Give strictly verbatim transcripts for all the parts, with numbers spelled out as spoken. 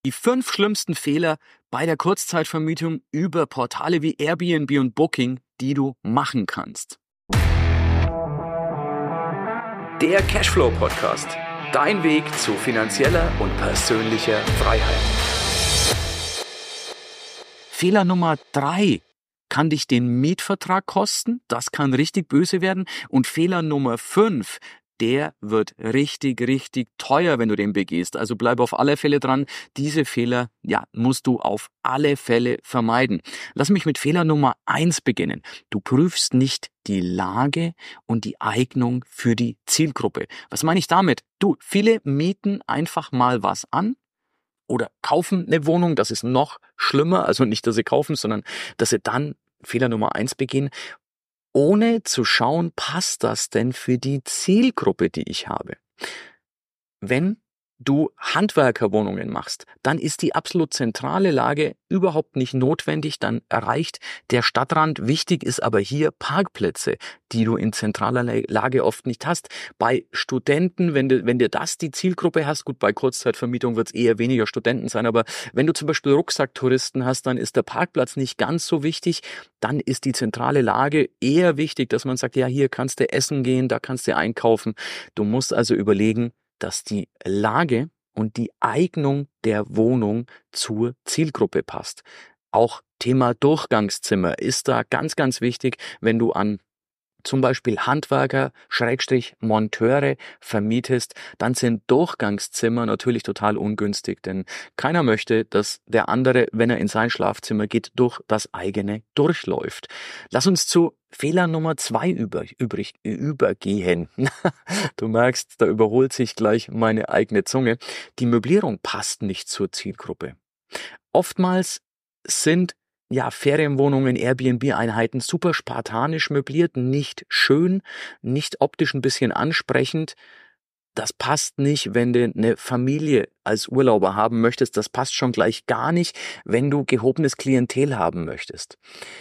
Die fünf schlimmsten Fehler bei der Kurzzeitvermietung über Portale wie Airbnb und Booking, die du machen kannst. Der Cashflow Podcast. Dein Weg zu finanzieller und persönlicher Freiheit. Fehler Nummer drei kann dich den Mietvertrag kosten. Das kann richtig böse werden. Und Fehler Nummer fünf, der wird richtig, richtig teuer, wenn du den begehst. Also bleib auf alle Fälle dran. Diese Fehler, ja, musst du auf alle Fälle vermeiden. Lass mich mit Fehler Nummer eins beginnen. Du prüfst nicht die Lage und die Eignung für die Zielgruppe. Was meine ich damit? Du, viele mieten einfach mal was an oder kaufen eine Wohnung. Das ist noch schlimmer. Also nicht, dass sie kaufen, sondern dass sie dann Fehler Nummer eins begehen, ohne zu schauen, passt das denn für die Zielgruppe, die ich habe? Wenn du Handwerkerwohnungen machst, dann ist die absolut zentrale Lage überhaupt nicht notwendig, dann erreicht der Stadtrand. Wichtig ist aber hier Parkplätze, die du in zentraler Lage oft nicht hast. Bei Studenten, wenn du, wenn dir das die Zielgruppe hast, gut, bei Kurzzeitvermietung wird es eher weniger Studenten sein, aber wenn du zum Beispiel Rucksacktouristen hast, dann ist der Parkplatz nicht ganz so wichtig. Dann ist die zentrale Lage eher wichtig, dass man sagt, ja, hier kannst du essen gehen, da kannst du einkaufen. Du musst also überlegen, dass die Lage und die Eignung der Wohnung zur Zielgruppe passt. Auch Thema Durchgangszimmer ist da ganz, ganz wichtig, wenn du an zum Beispiel Handwerker, Schrägstrich Monteure vermietest, dann sind Durchgangszimmer natürlich total ungünstig, denn keiner möchte, dass der andere, wenn er in sein Schlafzimmer geht, durch das eigene durchläuft. Lass uns zu Fehler Nummer zwei über, übrig, übergehen. Du merkst, da überholt sich gleich meine eigene Zunge. Die Möblierung passt nicht zur Zielgruppe. Oftmals sind ja, Ferienwohnungen, Airbnb-Einheiten super spartanisch möbliert, nicht schön, nicht optisch ein bisschen ansprechend. Das passt nicht, wenn du eine Familie als Urlauber haben möchtest. Das passt schon gleich gar nicht, wenn du gehobenes Klientel haben möchtest.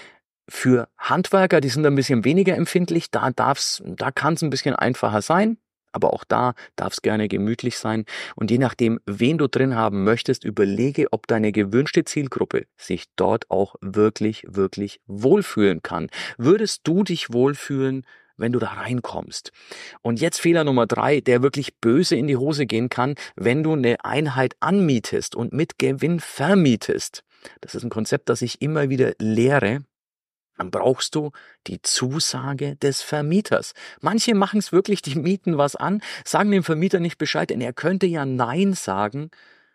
Für Handwerker, die sind ein bisschen weniger empfindlich, da darf's, da kann es ein bisschen einfacher sein. Aber auch da darf es gerne gemütlich sein. Und je nachdem, wen du drin haben möchtest, überlege, ob deine gewünschte Zielgruppe sich dort auch wirklich, wirklich wohlfühlen kann. Würdest du dich wohlfühlen, wenn du da reinkommst? Und jetzt Fehler Nummer drei, der wirklich böse in die Hose gehen kann, wenn du eine Einheit anmietest und mit Gewinn vermietest. Das ist ein Konzept, das ich immer wieder lehre. Dann brauchst du die Zusage des Vermieters. Manche machen es wirklich, die mieten was an, sagen dem Vermieter nicht Bescheid, denn er könnte ja Nein sagen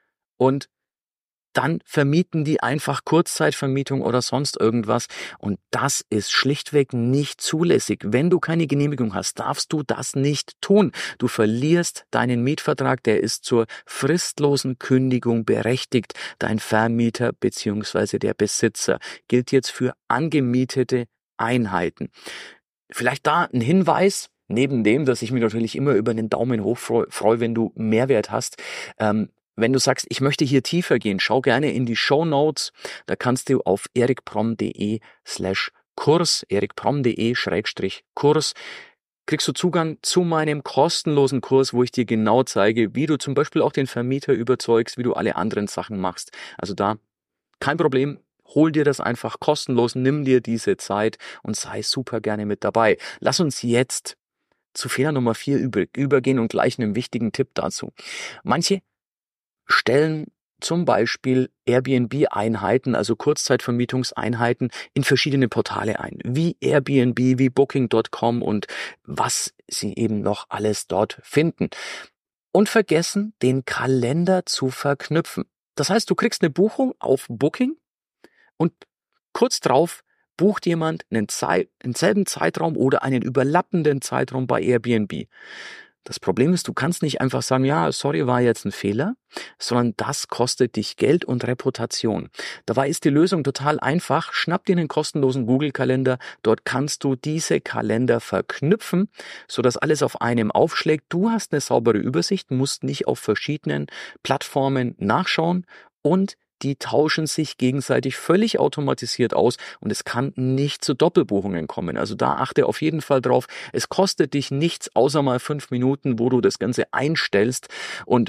und dann vermieten die einfach Kurzzeitvermietung oder sonst irgendwas. Und das ist schlichtweg nicht zulässig. Wenn du keine Genehmigung hast, darfst du das nicht tun. Du verlierst deinen Mietvertrag, der ist zur fristlosen Kündigung berechtigt. Dein Vermieter bzw. der Besitzer gilt jetzt für angemietete Einheiten. Vielleicht da ein Hinweis. Neben dem, dass ich mich natürlich immer über einen Daumen hoch freue, wenn du Mehrwert hast. Ähm, Wenn du sagst, ich möchte hier tiefer gehen, schau gerne in die Shownotes. Da kannst du auf erikprom.de slash Kurs, erikprom.de schrägstrich Kurs, kriegst du Zugang zu meinem kostenlosen Kurs, wo ich dir genau zeige, wie du zum Beispiel auch den Vermieter überzeugst, wie du alle anderen Sachen machst. Also da kein Problem. Hol dir das einfach kostenlos, nimm dir diese Zeit und sei super gerne mit dabei. Lass uns jetzt zu Fehler Nummer vier übergehen und gleich einen wichtigen Tipp dazu. Manche stellen zum Beispiel Airbnb-Einheiten, also Kurzzeitvermietungseinheiten, in verschiedene Portale ein, wie Airbnb, wie Booking Punkt com und was sie eben noch alles dort finden. Und vergessen, den Kalender zu verknüpfen. Das heißt, du kriegst eine Buchung auf Booking und kurz drauf bucht jemand einen Zeit, denselben Zeitraum oder einen überlappenden Zeitraum bei Airbnb. Das Problem ist, du kannst nicht einfach sagen, ja, sorry, war jetzt ein Fehler, sondern das kostet dich Geld und Reputation. Dabei ist die Lösung total einfach. Schnapp dir einen kostenlosen Google-Kalender. Dort kannst du diese Kalender verknüpfen, sodass alles auf einem aufschlägt. Du hast eine saubere Übersicht, musst nicht auf verschiedenen Plattformen nachschauen und die tauschen sich gegenseitig völlig automatisiert aus und es kann nicht zu Doppelbuchungen kommen. Also da achte auf jeden Fall drauf. Es kostet dich nichts, außer mal fünf Minuten, wo du das Ganze einstellst und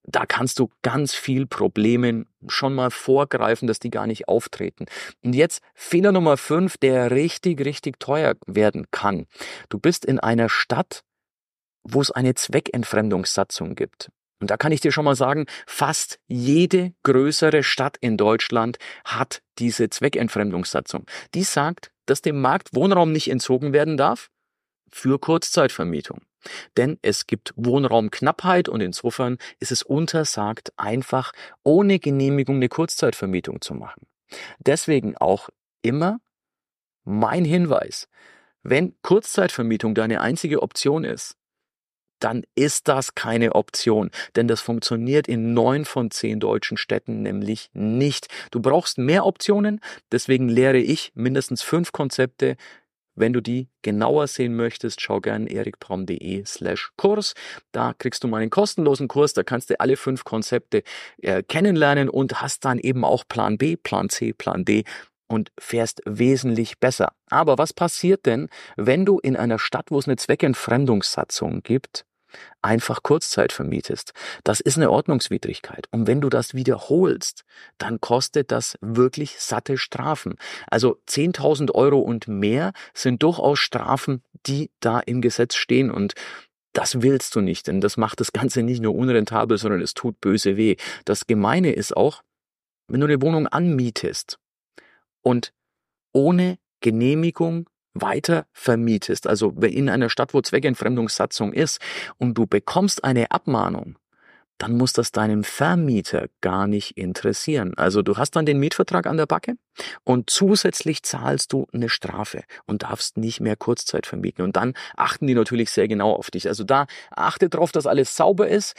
Da kannst du ganz viel Problemen schon mal vorgreifen, dass die gar nicht auftreten. Und jetzt Fehler Nummer fünf, der richtig, richtig teuer werden kann. Du bist in einer Stadt, wo es eine Zweckentfremdungssatzung gibt. Und da kann ich dir schon mal sagen, fast jede größere Stadt in Deutschland hat diese Zweckentfremdungssatzung. Die sagt, dass dem Markt Wohnraum nicht entzogen werden darf für Kurzzeitvermietung. Denn es gibt Wohnraumknappheit und insofern ist es untersagt, einfach ohne Genehmigung eine Kurzzeitvermietung zu machen. Deswegen auch immer mein Hinweis, wenn Kurzzeitvermietung deine einzige Option ist, dann ist das keine Option, denn das funktioniert in neun von zehn deutschen Städten nämlich nicht. Du brauchst mehr Optionen, deswegen lehre ich mindestens fünf Konzepte. Wenn du die genauer sehen möchtest, schau gerne erikbraun.de slash Kurs. Da kriegst du meinen kostenlosen Kurs, da kannst du alle fünf Konzepte äh, kennenlernen und hast dann eben auch Plan B, Plan C, Plan D und fährst wesentlich besser. Aber was passiert denn, wenn du in einer Stadt, wo es eine Zweckentfremdungssatzung gibt, einfach Kurzzeit vermietest? Das ist eine Ordnungswidrigkeit. Und wenn du das wiederholst, dann kostet das wirklich satte Strafen. Also zehntausend Euro und mehr sind durchaus Strafen, die da im Gesetz stehen. Und das willst du nicht, denn das macht das Ganze nicht nur unrentabel, sondern es tut böse weh. Das Gemeine ist auch, wenn du eine Wohnung anmietest und ohne Genehmigung weiter vermietest, also in einer Stadt, wo Zweckentfremdungssatzung ist und du bekommst eine Abmahnung, dann muss das deinem Vermieter gar nicht interessieren. Also du hast dann den Mietvertrag an der Backe und zusätzlich zahlst du eine Strafe und darfst nicht mehr Kurzzeit vermieten. Und dann achten die natürlich sehr genau auf dich. Also da achte darauf, dass alles sauber ist.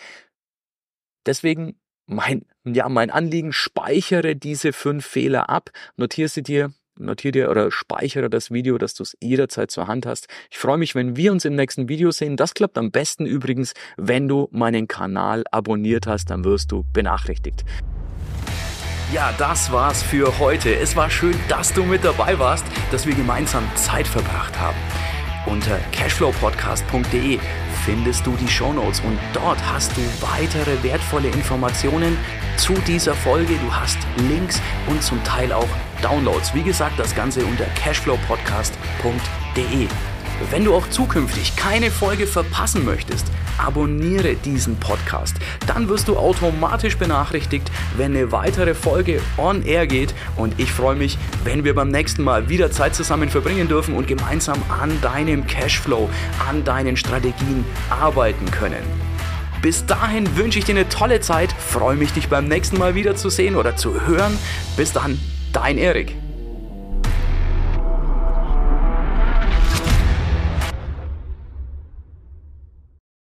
Deswegen mein, ja, mein Anliegen, speichere diese fünf Fehler ab, notiere sie dir, Notiere dir oder speichere das Video, dass du es jederzeit zur Hand hast. Ich freue mich, wenn wir uns im nächsten Video sehen. Das klappt am besten übrigens, wenn du meinen Kanal abonniert hast, dann wirst du benachrichtigt. Ja, das war's für heute. Es war schön, dass du mit dabei warst, dass wir gemeinsam Zeit verbracht haben. Unter cashflow podcast punkt de findest du die Shownotes und dort hast du weitere wertvolle Informationen zu dieser Folge. Du hast Links und zum Teil auch Downloads. Wie gesagt, das Ganze unter cashflow podcast punkt de. Wenn du auch zukünftig keine Folge verpassen möchtest, abonniere diesen Podcast. Dann wirst du automatisch benachrichtigt, wenn eine weitere Folge on air geht. Und ich freue mich, wenn wir beim nächsten Mal wieder Zeit zusammen verbringen dürfen und gemeinsam an deinem Cashflow, an deinen Strategien arbeiten können. Bis dahin wünsche ich dir eine tolle Zeit, freue mich, dich beim nächsten Mal wieder zu sehen oder zu hören. Bis dann, dein Erik.